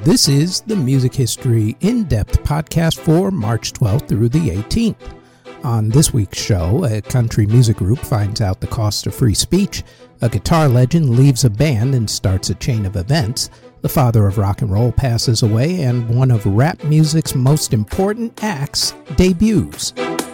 This is the Music History In-Depth podcast for March 12th through the 18th. On this week's show, a country music group finds out the cost of free speech, a guitar legend leaves a band and starts a chain of events, the father of rock and roll passes away, and one of rap music's most important acts debuts.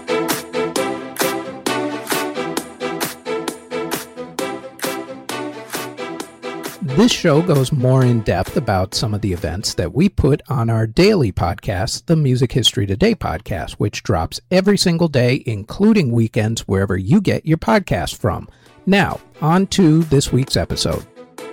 This show goes more in depth about some of the events that we put on our daily podcast, the Music History Today podcast, which drops every single day, including weekends, wherever you get your podcast from. Now, on to this week's episode.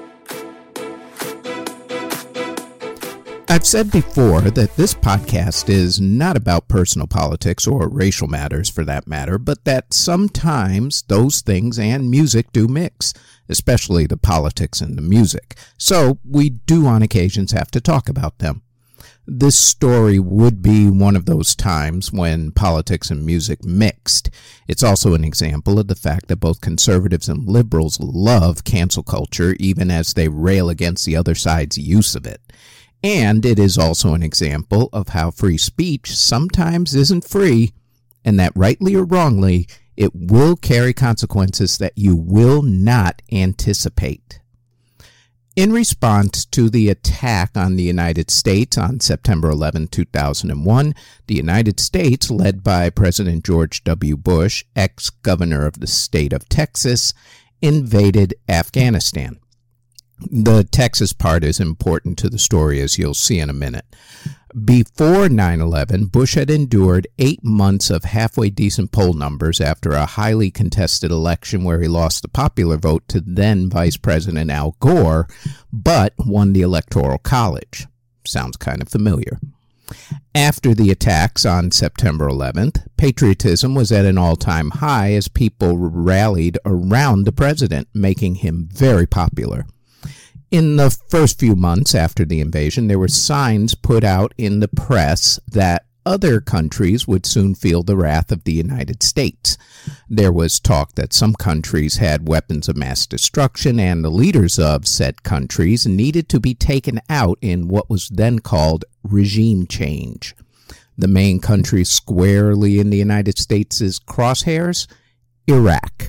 I've said before that this podcast is not about personal politics or racial matters for that matter, but that sometimes those things and music do mix, especially the politics and the music. So we do on occasions have to talk about them. This story would be one of those times when politics and music mixed. It's also an example of the fact that both conservatives and liberals love cancel culture, even as they rail against the other side's use of it. And it is also an example of how free speech sometimes isn't free, and that rightly or wrongly, it will carry consequences that you will not anticipate. In response to the attack on the United States on September 11, 2001, the United States, led by President George W. Bush, ex-governor of the state of Texas, invaded Afghanistan. The Texas part is important to the story, as you'll see in a minute. Before 9/11, Bush had endured 8 months of halfway decent poll numbers after a highly contested election where he lost the popular vote to then Vice President Al Gore, but won the Electoral College. Sounds kind of familiar. After the attacks on September 11th, patriotism was at an all-time high as people rallied around the president, making him very popular. In the first few months after the invasion, there were signs put out in the press that other countries would soon feel the wrath of the United States. There was talk that some countries had weapons of mass destruction, and the leaders of said countries needed to be taken out in what was then called regime change. The main country squarely in the United States' crosshairs? Iraq.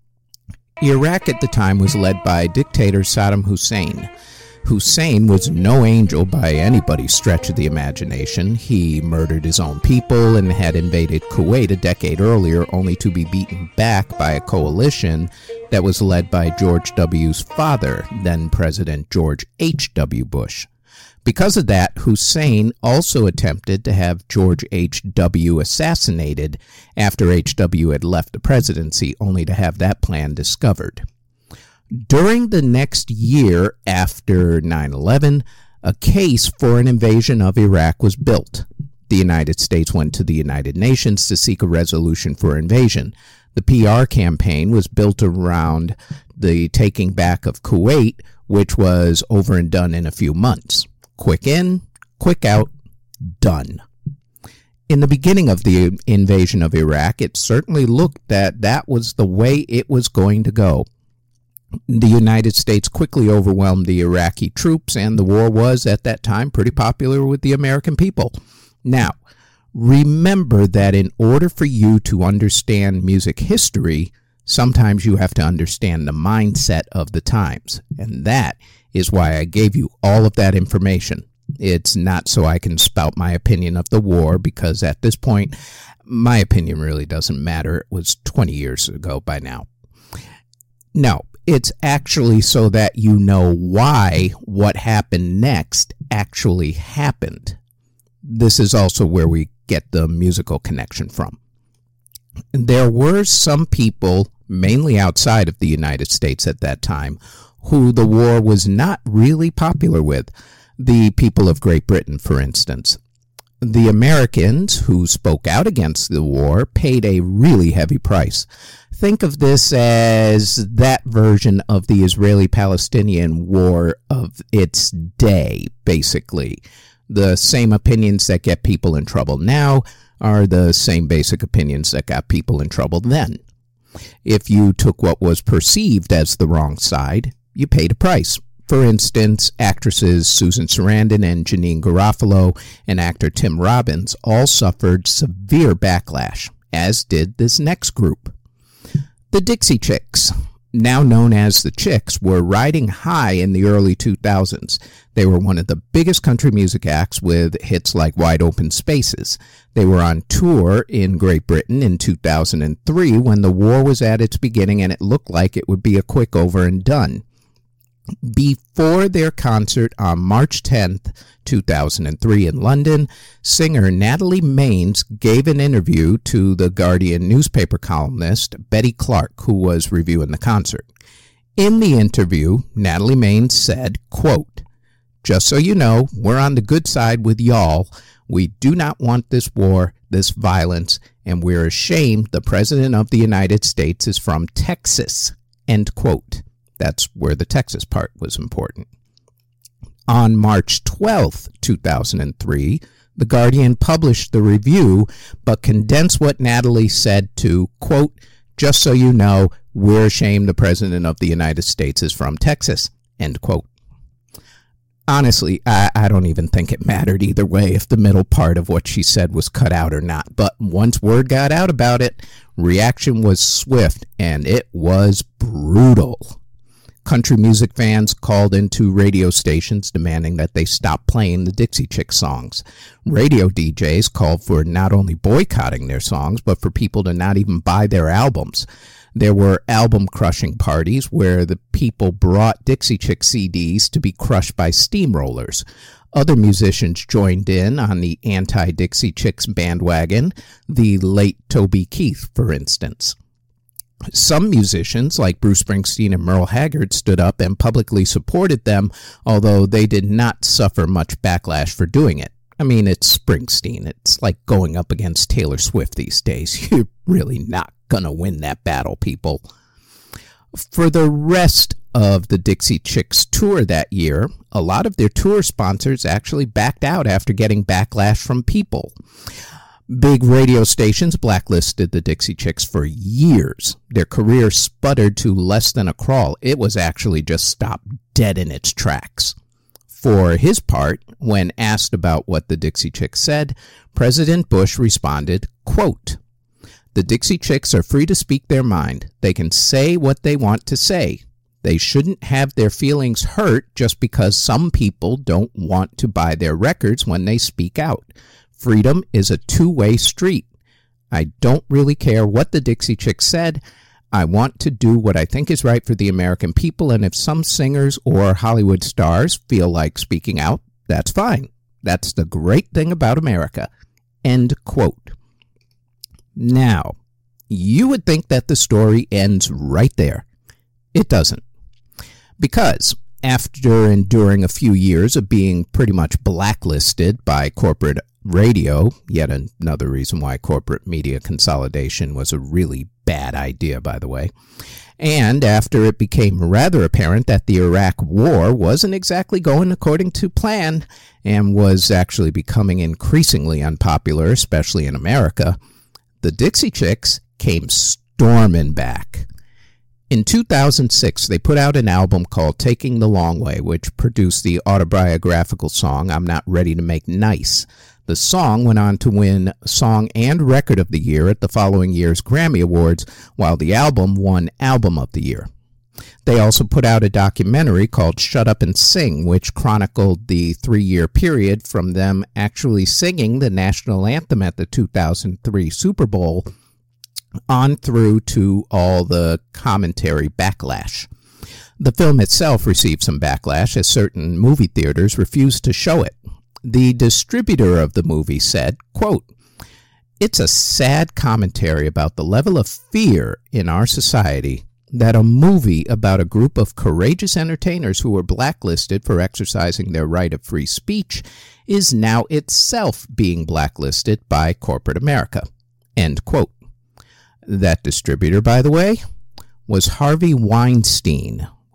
Iraq at the time was led by dictator Saddam Hussein. Hussein was no angel by anybody's stretch of the imagination. He murdered his own people and had invaded Kuwait a decade earlier, only to be beaten back by a coalition that was led by George W.'s father, then President George H.W. Bush. Because of that, Hussein also attempted to have George H.W. assassinated after H.W. had left the presidency, only to have that plan discovered. During the next year after 9/11, a case for an invasion of Iraq was built. The United States went to the United Nations to seek a resolution for invasion. The PR campaign was built around the taking back of Kuwait, which was over and done in a few months. Quick in, quick out, done. In the beginning of the invasion of Iraq, it certainly looked that that was the way it was going to go. The United States quickly overwhelmed the Iraqi troops, and the war was, at that time, pretty popular with the American people. Now, remember that in order for you to understand music history, sometimes you have to understand the mindset of the times, and that is why I gave you all of that information. It's not so I can spout my opinion of the war, because at this point, my opinion really doesn't matter. It was 20 years ago by now. No, it's actually so that you know why what happened next actually happened. This is also where we get the musical connection from. There were some people, mainly outside of the United States at that time, who the war was not really popular with. The people of Great Britain, for instance. The Americans who spoke out against the war paid a really heavy price. Think of this as that version of the Israeli-Palestinian war of its day, basically. The same opinions that get people in trouble now are the same basic opinions that got people in trouble then. If you took what was perceived as the wrong side, you paid a price. For instance, actresses Susan Sarandon and Janeane Garofalo and actor Tim Robbins all suffered severe backlash, as did this next group. The Dixie Chicks, now known as the Chicks, were riding high in the early 2000s. They were one of the biggest country music acts with hits like Wide Open Spaces. They were on tour in Great Britain in 2003 when the war was at its beginning and it looked like it would be a quick over and done. Before their concert on March 10th, 2003 in London, singer Natalie Maines gave an interview to the Guardian newspaper columnist Betty Clark, who was reviewing the concert. In the interview, Natalie Maines said, quote, "Just so you know, we're on the good side with y'all. We do not want this war, this violence, and we're ashamed the President of the United States is from Texas." End quote. That's where the Texas part was important. On March 12, 2003, The Guardian published the review, but condensed what Natalie said to, quote, "Just so you know, we're ashamed the President of the United States is from Texas," end quote. Honestly, I don't even think it mattered either way if the middle part of what she said was cut out or not. But once word got out about it, reaction was swift, and it was brutal. Country music fans called into radio stations demanding that they stop playing the Dixie Chicks songs. Radio DJs called for not only boycotting their songs, but for people to not even buy their albums. There were album-crushing parties where the people brought Dixie Chick CDs to be crushed by steamrollers. Other musicians joined in on the anti-Dixie Chicks bandwagon, the late Toby Keith, for instance. Some musicians, like Bruce Springsteen and Merle Haggard, stood up and publicly supported them, although they did not suffer much backlash for doing it. I mean, it's Springsteen. It's like going up against Taylor Swift these days. You're really not going to win that battle, people. For the rest of the Dixie Chicks tour that year, a lot of their tour sponsors actually backed out after getting backlash from people. Big radio stations blacklisted the Dixie Chicks for years. Their career sputtered to less than a crawl. It was actually just stopped dead in its tracks. For his part, when asked about what the Dixie Chicks said, President Bush responded, quote, "The Dixie Chicks are free to speak their mind. They can say what they want to say. They shouldn't have their feelings hurt just because some people don't want to buy their records when they speak out. Freedom is a two-way street. I don't really care what the Dixie Chicks said. I want to do what I think is right for the American people, and if some singers or Hollywood stars feel like speaking out, that's fine. That's the great thing about America." End quote. Now, you would think that the story ends right there. It doesn't. Because after enduring a few years of being pretty much blacklisted by corporate radio, yet another reason why corporate media consolidation was a really bad idea, by the way, and after it became rather apparent that the Iraq War wasn't exactly going according to plan and was actually becoming increasingly unpopular, especially in America, the Dixie Chicks came storming back. In 2006, they put out an album called Taking the Long Way, which produced the autobiographical song I'm Not Ready to Make Nice. The song went on to win Song and Record of the Year at the following year's Grammy Awards, while the album won Album of the Year. They also put out a documentary called Shut Up and Sing, which chronicled the 3-year period from them actually singing the national anthem at the 2003 Super Bowl on through to all the commentary backlash. The film itself received some backlash as certain movie theaters refused to show it. The distributor of the movie said, quote, "It's a sad commentary about the level of fear in our society that a movie about a group of courageous entertainers who were blacklisted for exercising their right of free speech is now itself being blacklisted by corporate America." End quote. That distributor, by the way, was Harvey Weinstein,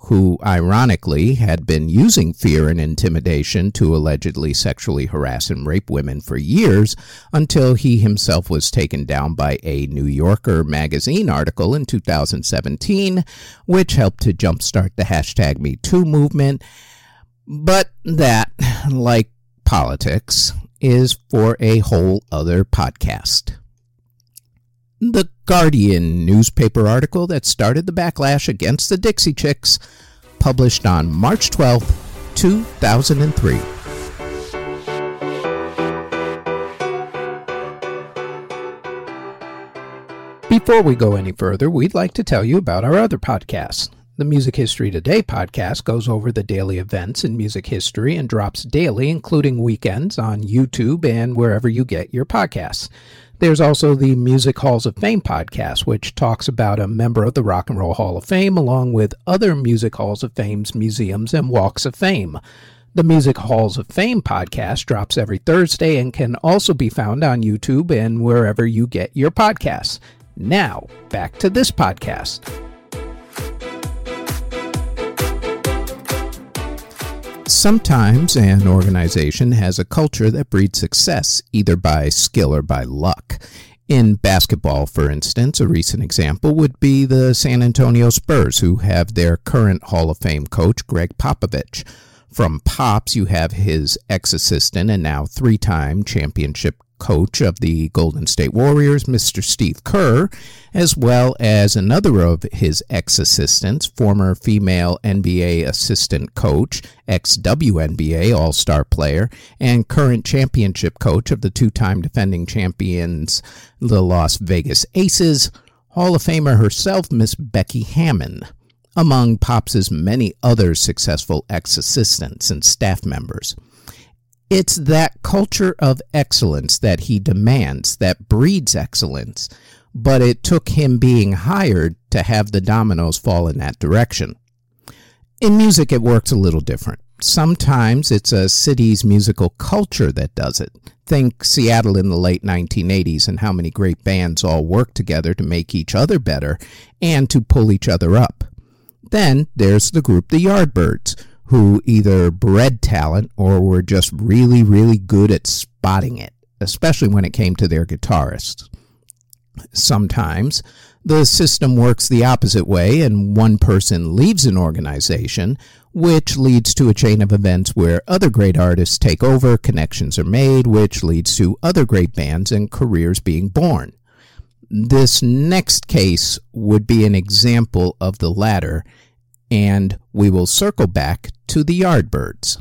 who ironically had been using fear and intimidation to allegedly sexually harass and rape women for years until he himself was taken down by a New Yorker magazine article in 2017, which helped to jumpstart the hashtag #MeToo movement. But that, like politics, is for a whole other podcast. The Guardian newspaper article that started the backlash against the Dixie Chicks, published on March 12, 2003. Before we go any further, we'd like to tell you about our other podcasts. The Music History Today podcast goes over the daily events in music history and drops daily, including weekends, on YouTube and wherever you get your podcasts. There's also the Music Halls of Fame podcast, which talks about a member of the Rock and Roll Hall of Fame, along with other Music Halls of Fame's museums and walks of fame. The Music Halls of Fame podcast drops every Thursday and can also be found on YouTube and wherever you get your podcasts. Now, back to this podcast. Sometimes an organization has a culture that breeds success, either by skill or by luck. In basketball, for instance, a recent example would be the San Antonio Spurs, who have their current Hall of Fame coach, Greg Popovich. From Pops, you have his ex-assistant and now three-time championship coach of the Golden State Warriors, Mr. Steve Kerr, as well as another of his ex-assistants, former female NBA assistant coach, ex-WNBA All-Star player, and current championship coach of the two-time defending champions, the Las Vegas Aces, Hall of Famer herself, Miss Becky Hammon, among Pops' many other successful ex-assistants and staff members. It's that culture of excellence that he demands that breeds excellence, but it took him being hired to have the dominoes fall in that direction. In music, it works a little different. Sometimes it's a city's musical culture that does it. Think Seattle in the late 1980s and how many great bands all worked together to make each other better and to pull each other up. Then there's the group the Yardbirds, who either bred talent or were just really, really good at spotting it, especially when it came to their guitarists. Sometimes the system works the opposite way and one person leaves an organization, which leads to a chain of events where other great artists take over, connections are made, which leads to other great bands and careers being born. This next case would be an example of the latter, and we will circle back to the Yardbirds.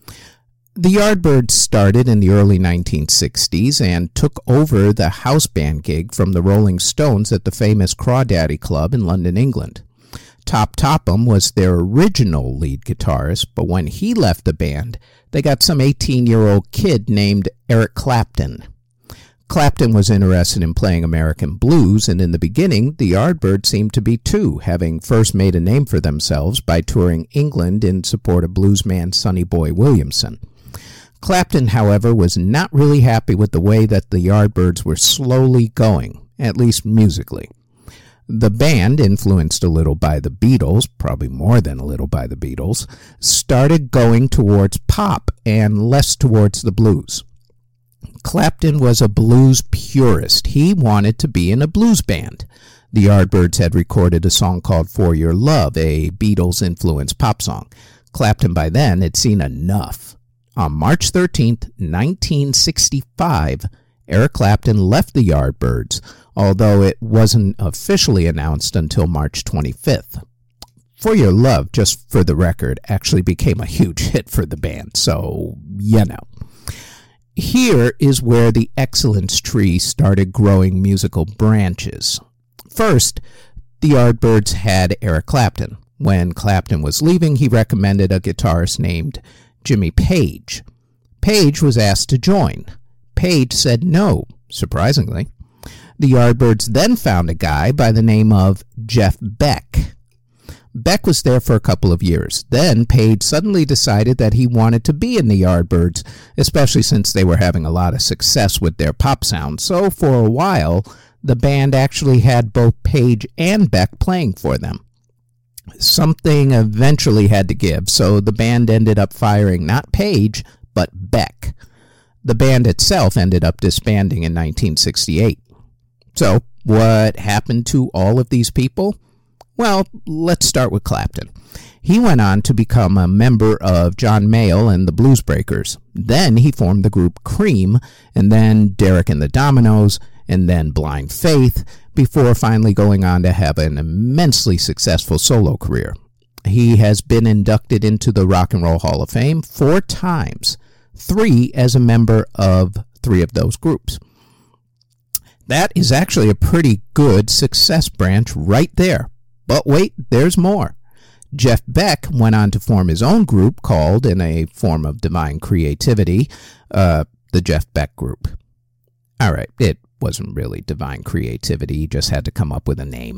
The Yardbirds started in the early 1960s and took over the house band gig from the Rolling Stones at the famous Crawdaddy Club in London, England. Top Topham was their original lead guitarist, but when he left the band, they got some 18-year-old kid named Eric Clapton. Clapton was interested in playing American blues, and in the beginning, the Yardbirds seemed to be too, having first made a name for themselves by touring England in support of bluesman Sonny Boy Williamson. Clapton, however, was not really happy with the way that the Yardbirds were slowly going, at least musically. The band, influenced a little by the Beatles, probably more than a little by the Beatles, started going towards pop and less towards the blues. Clapton was a blues purist. He wanted to be in a blues band. The Yardbirds had recorded a song called For Your Love, a Beatles-influenced pop song. Clapton by then had seen enough. On March 13th, 1965, Eric Clapton left the Yardbirds, although it wasn't officially announced until March 25th. For Your Love, just for the record, actually became a huge hit for the band, so you know. Here is where the excellence tree started growing musical branches. First, the Yardbirds had Eric Clapton. When Clapton was leaving, he recommended a guitarist named Jimmy Page. Page was asked to join. Page said no, surprisingly. The Yardbirds then found a guy by the name of Jeff Beck. Beck was there for a couple of years. Then Page suddenly decided that he wanted to be in the Yardbirds, especially since they were having a lot of success with their pop sound. So for a while, the band actually had both Page and Beck playing for them. Something eventually had to give, so the band ended up firing not Page, but Beck. The band itself ended up disbanding in 1968. So, what happened to all of these people? Well, let's start with Clapton. He went on to become a member of John Mayall and the Blues Breakers. Then he formed the group Cream, and then Derek and the Dominoes, and then Blind Faith, before finally going on to have an immensely successful solo career. He has been inducted into the Rock and Roll Hall of Fame 4 times, 3 as a member of 3 of those groups. That is actually a pretty good success branch right there. But wait, there's more. Jeff Beck went on to form his own group called, in a form of divine creativity, the Jeff Beck Group. All right, it wasn't really divine creativity. He just had to come up with a name.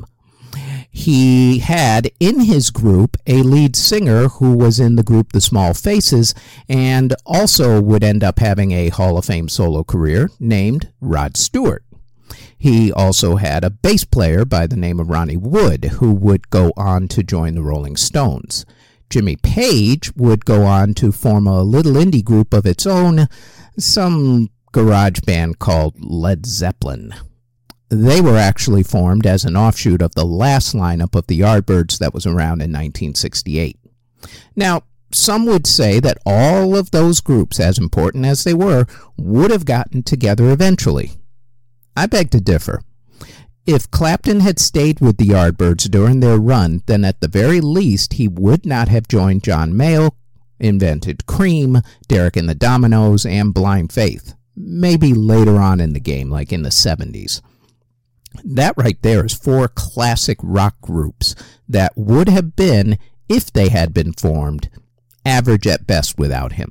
He had in his group a lead singer who was in the group The Small Faces and also would end up having a Hall of Fame solo career named Rod Stewart. He also had a bass player by the name of Ronnie Wood who would go on to join the Rolling Stones. Jimmy Page would go on to form a little indie group of its own, some garage band called Led Zeppelin. They were actually formed as an offshoot of the last lineup of the Yardbirds that was around in 1968. Now, some would say that all of those groups, as important as they were, would have gotten together eventually. I beg to differ. If Clapton had stayed with the Yardbirds during their run, then at the very least he would not have joined John Mayall, invented Cream, Derek and the Dominoes, and Blind Faith. Maybe later on in the game, like in the 70s. That right there is 4 classic rock groups that would have been, if they had been formed, average at best without him.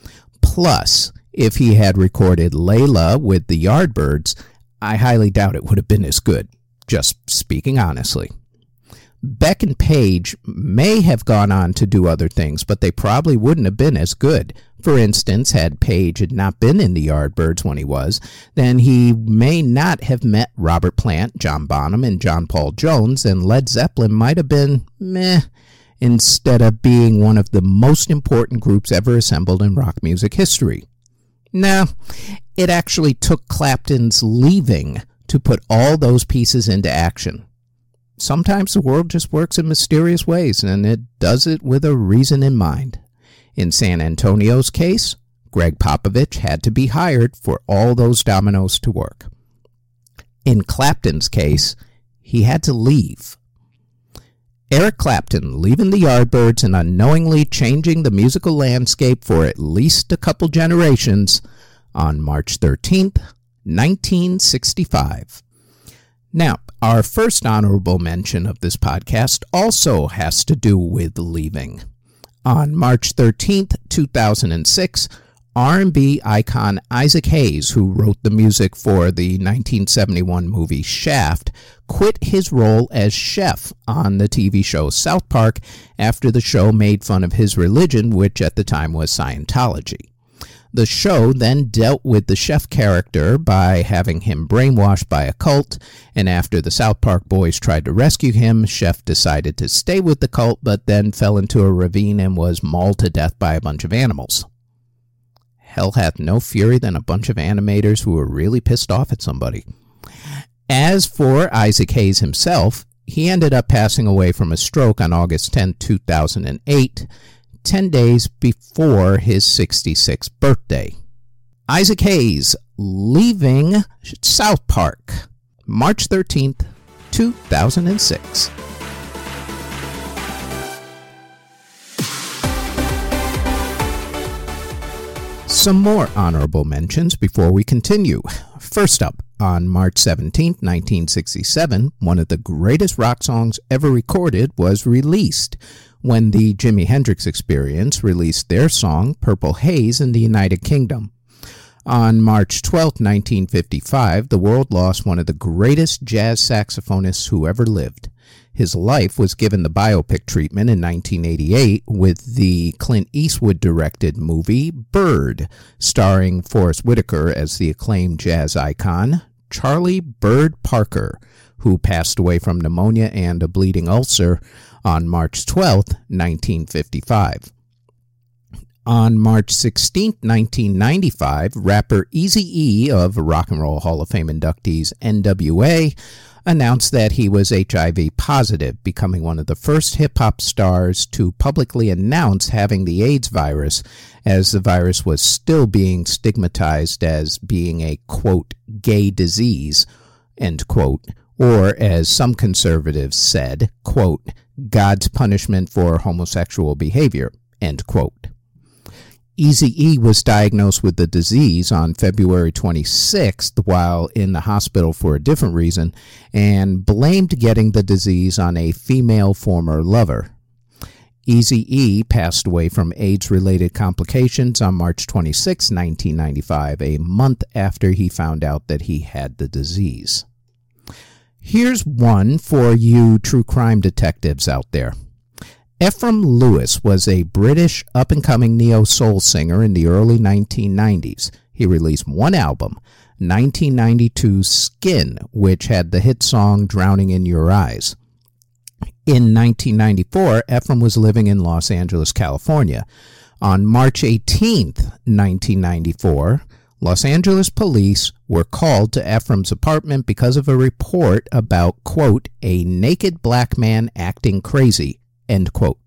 Plus, if he had recorded Layla with the Yardbirds, I highly doubt it would have been as good, just speaking honestly. Beck and Page may have gone on to do other things, but they probably wouldn't have been as good. For instance, had Page had not been in the Yardbirds when he was, then he may not have met Robert Plant, John Bonham, and John Paul Jones, and Led Zeppelin might have been meh, instead of being one of the most important groups ever assembled in rock music history. No, it actually took Clapton's leaving to put all those pieces into action. Sometimes the world just works in mysterious ways, and it does it with a reason in mind. In San Antonio's case, Greg Popovich had to be hired for all those dominoes to work. In Clapton's case, he had to leave. Eric Clapton leaving the Yardbirds and unknowingly changing the musical landscape for at least a couple generations on March 13th, 1965. Now, our first honorable mention of this podcast also has to do with leaving. On March 13th, 2006, R&B icon Isaac Hayes, who wrote the music for the 1971 movie Shaft, quit his role as chef on the TV show South Park after the show made fun of his religion, which at the time was Scientology. The show then dealt with the chef character by having him brainwashed by a cult, and after the South Park boys tried to rescue him, Chef decided to stay with the cult, but then fell into a ravine and was mauled to death by a bunch of animals. Hell hath no fury than a bunch of animators who were really pissed off at somebody. As for Isaac Hayes himself, he ended up passing away from a stroke on August 10, 2008, 10 days before his 66th birthday. Isaac Hayes leaving South Park, March 13th, 2006. Some more honorable mentions before we continue. First up, on March 17, 1967, one of the greatest rock songs ever recorded was released when the Jimi Hendrix Experience released their song Purple Haze in the United Kingdom. On March 12, 1955, the world lost one of the greatest jazz saxophonists who ever lived. His life was given the biopic treatment in 1988 with the Clint Eastwood-directed movie Bird, starring Forrest Whitaker as the acclaimed jazz icon, Charlie Bird Parker, who passed away from pneumonia and a bleeding ulcer on March 12, 1955. On March 16, 1995, rapper Eazy-E of Rock and Roll Hall of Fame inductees NWA announced that he was HIV positive, becoming one of the first hip-hop stars to publicly announce having the AIDS virus, as the virus was still being stigmatized as being a, quote, gay disease, end quote, or as some conservatives said, quote, God's punishment for homosexual behavior, end quote. Eazy-E was diagnosed with the disease on February 26th while in the hospital for a different reason and blamed getting the disease on a female former lover. Eazy-E passed away from AIDS-related complications on March 26, 1995, a month after he found out that he had the disease. Here's one for you true crime detectives out there. Ephraim Lewis was a British up-and-coming neo-soul singer in the early 1990s. He released one album, 1992's Skin, which had the hit song Drowning in Your Eyes. In 1994, Ephraim was living in Los Angeles, California. On March 18, 1994, Los Angeles police were called to Ephraim's apartment because of a report about, quote, a naked black man acting crazy, end quote.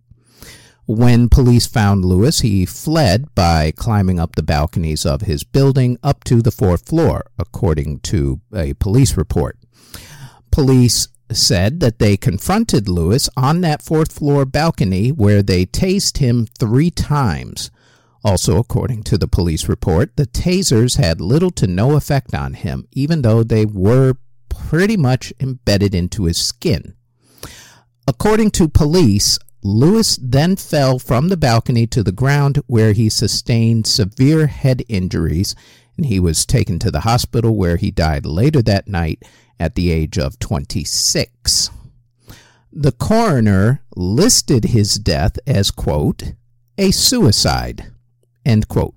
When police found Lewis, he fled by climbing up the balconies of his building up to the fourth floor, according to a police report. Police said that they confronted Lewis on that fourth floor balcony where they tased him 3 times. Also, according to the police report, the tasers had little to no effect on him, even though they were pretty much embedded into his skin. According to police, Lewis then fell from the balcony to the ground where he sustained severe head injuries, and he was taken to the hospital where he died later that night at the age of 26. The coroner listed his death as, quote, a suicide, end quote.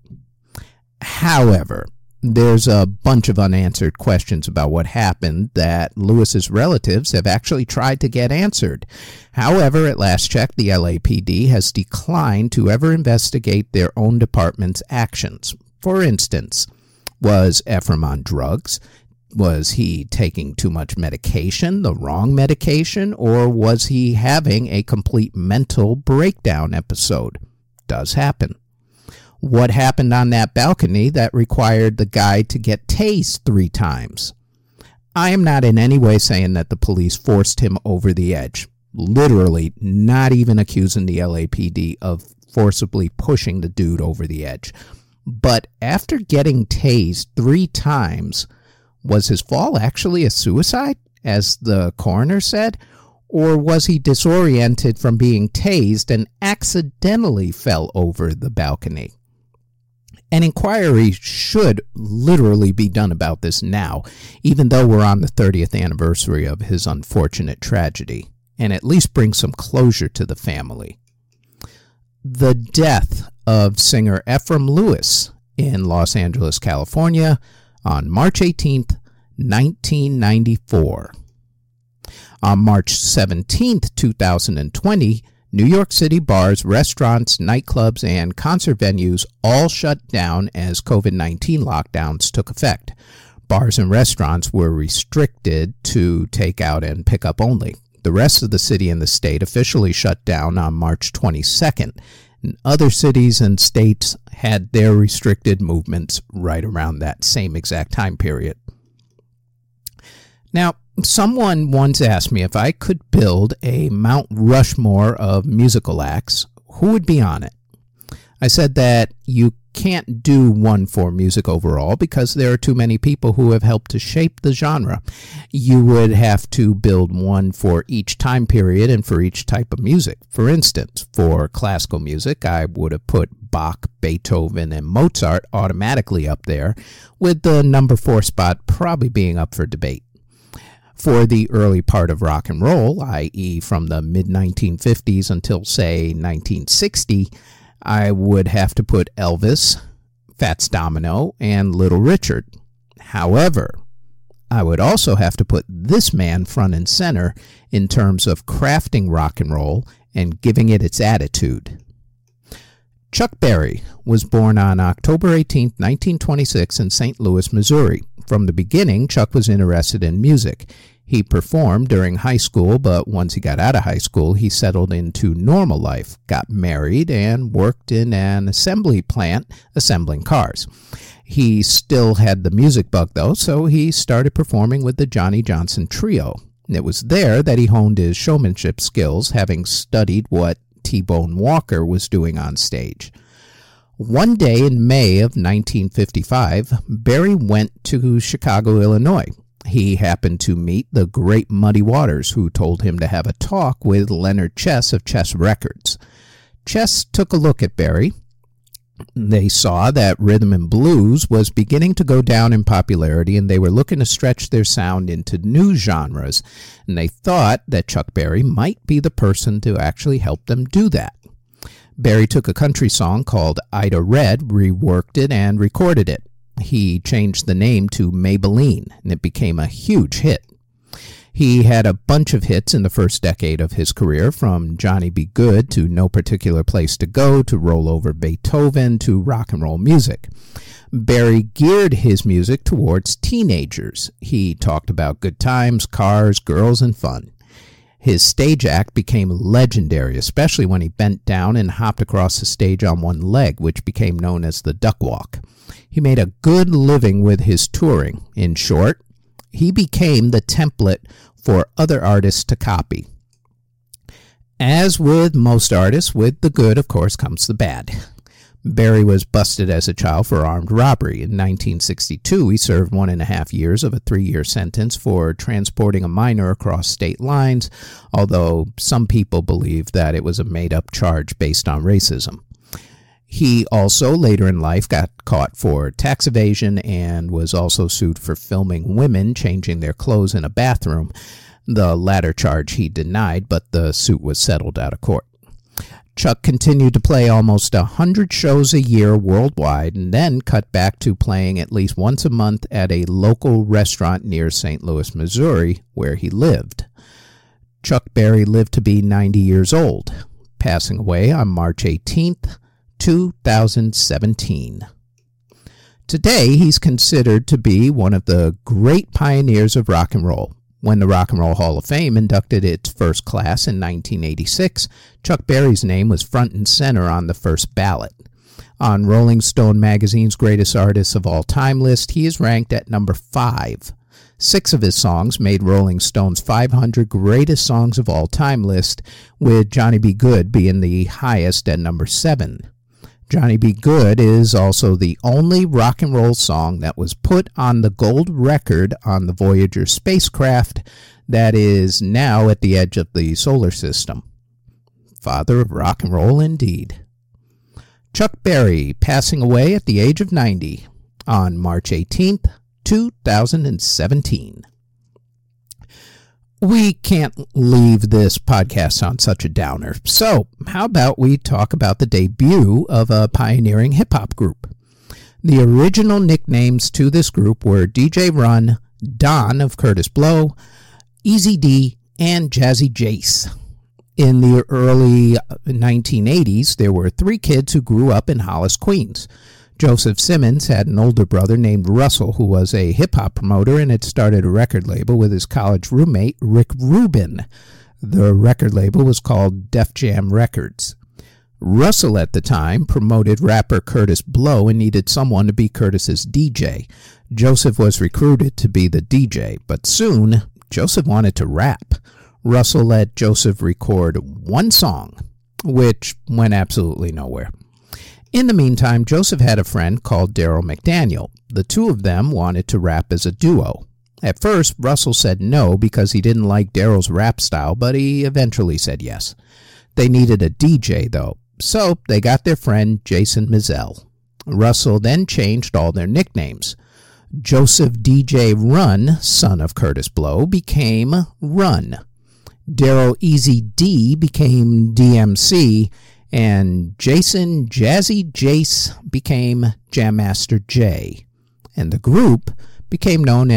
However, there's a bunch of unanswered questions about what happened that Lewis's relatives have actually tried to get answered. However, at last check, the LAPD has declined to ever investigate their own department's actions. For instance, was Ephraim on drugs? Was he taking too much medication, the wrong medication, or was he having a complete mental breakdown episode? Does happen. What happened on that balcony that required the guy to get tased 3 times? I am not in any way saying that the police forced him over the edge. Literally, not even accusing the LAPD of forcibly pushing the dude over the edge. But after getting tased 3 times, was his fall actually a suicide, as the coroner said? Or was he disoriented from being tased and accidentally fell over the balcony? An inquiry should literally be done about this now, even though we're on the 30th anniversary of his unfortunate tragedy, and at least bring some closure to the family. The death of singer Ephraim Lewis in Los Angeles, California, on March 18, 1994. On March 17, 2020, New York City bars, restaurants, nightclubs, and concert venues all shut down as COVID-19 lockdowns took effect. Bars and restaurants were restricted to takeout and pickup only. The rest of the city and the state officially shut down on March 22nd. And other cities and states had their restricted movements right around that same exact time period. Now, someone once asked me if I could build a Mount Rushmore of musical acts, who would be on it? I said that you can't do one for music overall because there are too many people who have helped to shape the genre. You would have to build one for each time period and for each type of music. For instance, for classical music, I would have put Bach, Beethoven, and Mozart automatically up there, with the number 4 spot probably being up for debate. For the early part of rock and roll, i.e. from the mid-1950s until, say, 1960, I would have to put Elvis, Fats Domino, and Little Richard. However, I would also have to put this man front and center in terms of crafting rock and roll and giving it its attitude. Chuck Berry was born on October 18, 1926 in St. Louis, Missouri. From the beginning, Chuck was interested in music. He performed during high school, but once he got out of high school, he settled into normal life, got married, and worked in an assembly plant assembling cars. He still had the music bug, though, so he started performing with the Johnny Johnson Trio. It was there that he honed his showmanship skills, having studied what T-Bone Walker was doing on stage. One day in May of 1955, Berry went to Chicago, Illinois. He happened to meet the great Muddy Waters, who told him to have a talk with Leonard Chess of Chess Records. Chess took a look at Berry. They saw that rhythm and blues was beginning to go down in popularity, and they were looking to stretch their sound into new genres, and they thought that Chuck Berry might be the person to actually help them do that. Berry took a country song called Ida Red, reworked it, and recorded it. He changed the name to Maybelline, and it became a huge hit. He had a bunch of hits in the first decade of his career, from Johnny Be Good to No Particular Place to Go to Roll Over Beethoven to rock and roll music. Berry geared his music towards teenagers. He talked about good times, cars, girls, and fun. His stage act became legendary, especially when he bent down and hopped across the stage on one leg, which became known as the duck walk. He made a good living with his touring. In short, he became the template for other artists to copy. As with most artists, with the good, of course, comes the bad. Berry was busted as a child for armed robbery. In 1962, he served 1.5 years of a 3-year sentence for transporting a minor across state lines, although some people believe that it was a made-up charge based on racism. He also, later in life, got caught for tax evasion and was also sued for filming women changing their clothes in a bathroom. The latter charge he denied, but the suit was settled out of court. Chuck continued to play almost 100 shows a year worldwide, and then cut back to playing at least once a month at a local restaurant near St. Louis, Missouri, where he lived. Chuck Berry lived to be 90 years old, passing away on March 18th, 2017. Today, he's considered to be one of the great pioneers of rock and roll. When the Rock and Roll Hall of Fame inducted its first class in 1986, Chuck Berry's name was front and center on the first ballot. On Rolling Stone magazine's Greatest Artists of All Time list, he is ranked at number 5. 6 of his songs made Rolling Stone's 500 Greatest Songs of All Time list, with Johnny Be Good being the highest at number 7. Johnny Be Good is also the only rock and roll song that was put on the gold record on the Voyager spacecraft that is now at the edge of the solar system. Father of rock and roll indeed. Chuck Berry, passing away at the age of 90 on March 18th, 2017. We can't leave this podcast on such a downer, so how about we talk about the debut of a pioneering hip-hop group? The original nicknames to this group were DJ Run, Don of Curtis Blow, Easy D, and Jazzy Jace. In the early 1980s, there were 3 kids who grew up in Hollis, Queens. Joseph Simmons had an older brother named Russell, who was a hip-hop promoter and had started a record label with his college roommate, Rick Rubin. The record label was called Def Jam Records. Russell, at the time, promoted rapper Curtis Blow and needed someone to be Curtis's DJ. Joseph was recruited to be the DJ, but soon, Joseph wanted to rap. Russell let Joseph record one song, which went absolutely nowhere. In the meantime, Joseph had a friend called Daryl McDaniel. The two of them wanted to rap as a duo. At first, Russell said no because he didn't like Daryl's rap style, but he eventually said yes. They needed a DJ, though, so they got their friend Jason Mizell. Russell then changed all their nicknames. Joseph DJ Run, son of Curtis Blow, became Run. Daryl Easy D became DMC, and Jason Jazzy Jace became Jam Master Jay, and the group became known as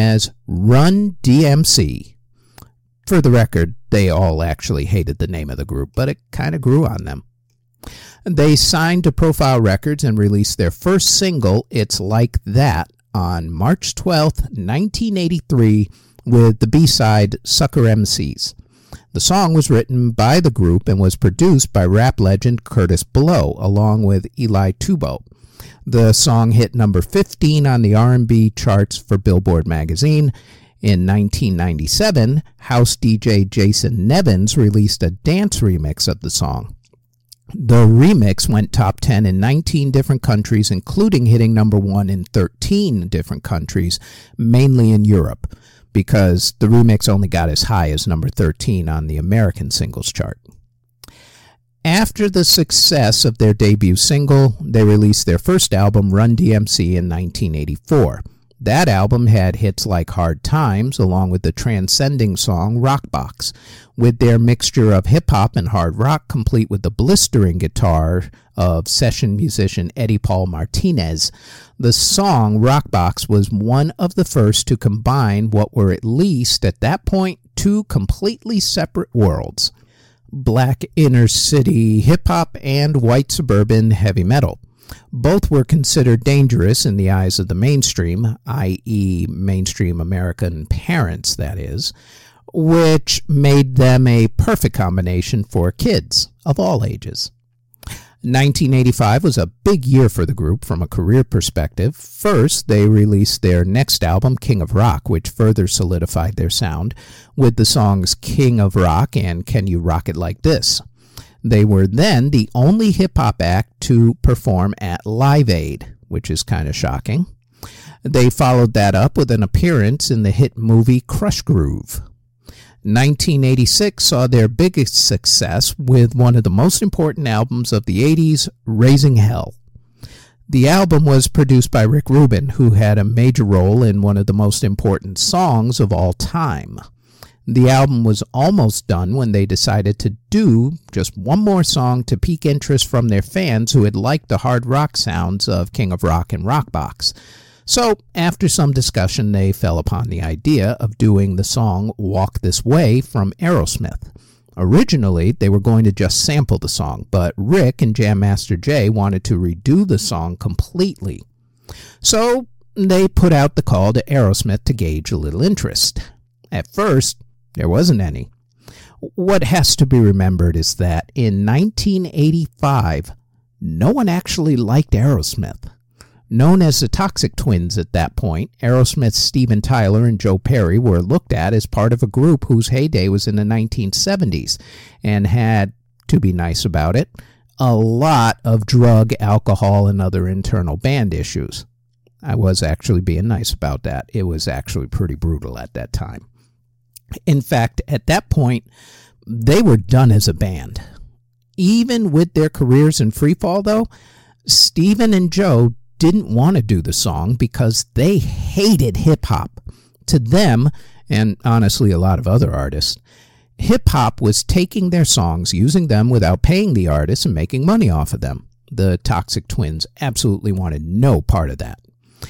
Run DMC. For the record, they all actually hated the name of the group, but it kind of grew on them. They signed to Profile Records and released their first single, It's Like That, on March 12th, 1983, with the B-side Sucker MCs. The song was written by the group and was produced by rap legend Curtis Blow, along with Eli Tubo. The song hit number 15 on the R&B charts for Billboard magazine. In 1997, house DJ Jason Nevins released a dance remix of the song. The remix went top 10 in 19 different countries, including hitting number 1 in 13 different countries, mainly in Europe, because the remix only got as high as number 13 on the American singles chart. After the success of their debut single, they released their first album, Run DMC, in 1984. That album had hits like Hard Times, along with the transcending song Rockbox, with their mixture of hip-hop and hard rock, complete with the blistering guitar of session musician Eddie Paul Martinez. The song Rockbox was one of the first to combine what were, at least at that point, two completely separate worlds: black inner-city hip-hop and white suburban heavy metal. Both were considered dangerous in the eyes of the mainstream, i.e. mainstream American parents, that is, which made them a perfect combination for kids of all ages. 1985 was a big year for the group from a career perspective. First, they released their next album, King of Rock, which further solidified their sound with the songs King of Rock and Can You Rock It Like This. They were then the only hip-hop act to perform at Live Aid, which is kind of shocking. They followed that up with an appearance in the hit movie Crush Groove. 1986 saw their biggest success with one of the most important albums of the 80s, Raising Hell. The album was produced by Rick Rubin, who had a major role in one of the most important songs of all time. The album was almost done when they decided to do just one more song to pique interest from their fans who had liked the hard rock sounds of King of Rock and Rockbox. So, after some discussion, they fell upon the idea of doing the song Walk This Way from Aerosmith. Originally, they were going to just sample the song, but Rick and Jam Master Jay wanted to redo the song completely. So, they put out the call to Aerosmith to gauge a little interest. At first, there wasn't any. What has to be remembered is that in 1985, no one actually liked Aerosmith. Known as the Toxic Twins at that point, Aerosmith's Steven Tyler and Joe Perry were looked at as part of a group whose heyday was in the 1970s and had, to be nice about it, a lot of drug, alcohol, and other internal band issues. I was actually being nice about that. It was actually pretty brutal at that time. In fact, at that point, they were done as a band. Even with their careers in freefall, though, Steven and Joe didn't want to do the song because they hated hip-hop. To them, and honestly a lot of other artists, hip-hop was taking their songs, using them without paying the artists and making money off of them. The Toxic Twins absolutely wanted no part of that.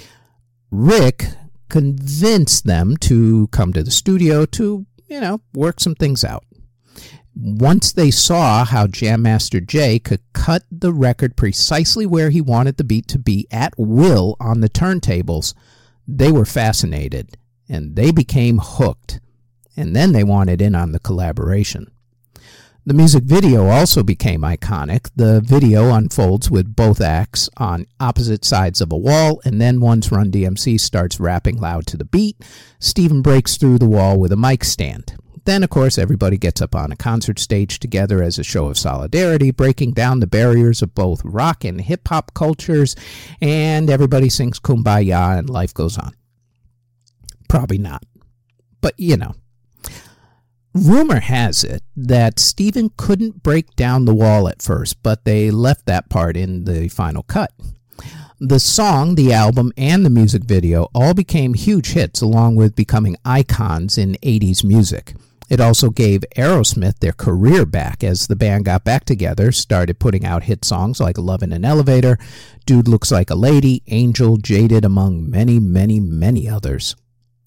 Rick convinced them to come to the studio to, work some things out. Once they saw how Jam Master Jay could cut the record precisely where he wanted the beat to be at will on the turntables, they were fascinated, and they became hooked. And then they wanted in on the collaboration. The music video also became iconic. The video unfolds with both acts on opposite sides of a wall, and then once Run DMC starts rapping loud to the beat, Steven breaks through the wall with a mic stand. Then, of course, everybody gets up on a concert stage together as a show of solidarity, breaking down the barriers of both rock and hip-hop cultures, and everybody sings Kumbaya and life goes on. Probably not. But, Rumor has it that Steven couldn't break down the wall at first, but they left that part in the final cut. The song, the album, and the music video all became huge hits, along with becoming icons in 80s music. It also gave Aerosmith their career back as the band got back together, started putting out hit songs like Love in an Elevator, Dude Looks Like a Lady, Angel, Jaded, among many, many, many others.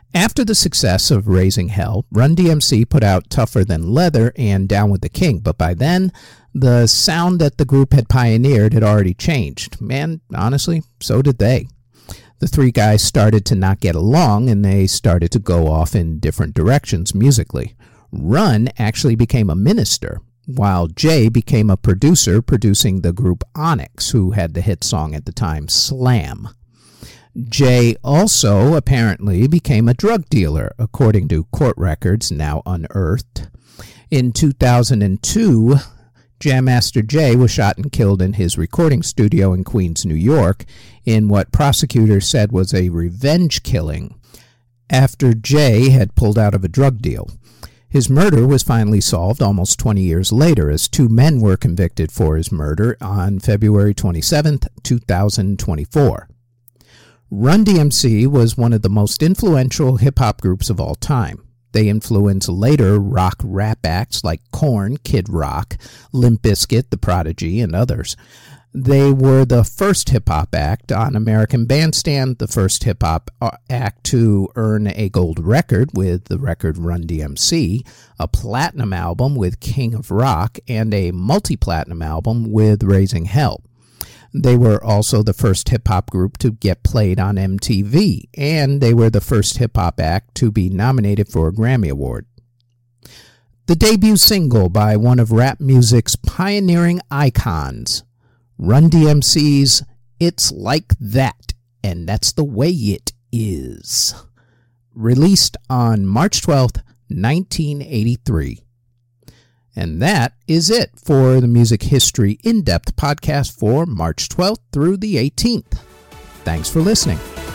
After the success of Raising Hell, Run DMC put out Tougher Than Leather and Down with the King, but by then, the sound that the group had pioneered had already changed, and honestly, so did they. The three guys started to not get along, and they started to go off in different directions musically. Run actually became a minister, while Jay became a producer, producing the group Onyx, who had the hit song at the time, Slam. Jay also apparently became a drug dealer, according to court records now unearthed. In 2002, Jam Master Jay was shot and killed in his recording studio in Queens, New York, in what prosecutors said was a revenge killing after Jay had pulled out of a drug deal. His murder was finally solved almost 20 years later, as two men were convicted for his murder on February 27, 2024. Run DMC was one of the most influential hip-hop groups of all time. They influenced later rock rap acts like Korn, Kid Rock, Limp Bizkit, The Prodigy, and others. They were the first hip-hop act on American Bandstand, the first hip-hop act to earn a gold record with the record Run DMC, a platinum album with King of Rock, and a multi-platinum album with Raising Hell. They were also the first hip-hop group to get played on MTV, and they were the first hip-hop act to be nominated for a Grammy Award. The debut single by one of rap music's pioneering icons, Run DMC's It's Like That, and That's the Way It Is, released on March 12th, 1983. And that is it for the Music History In-Depth podcast for March 12th through the 18th. Thanks for listening.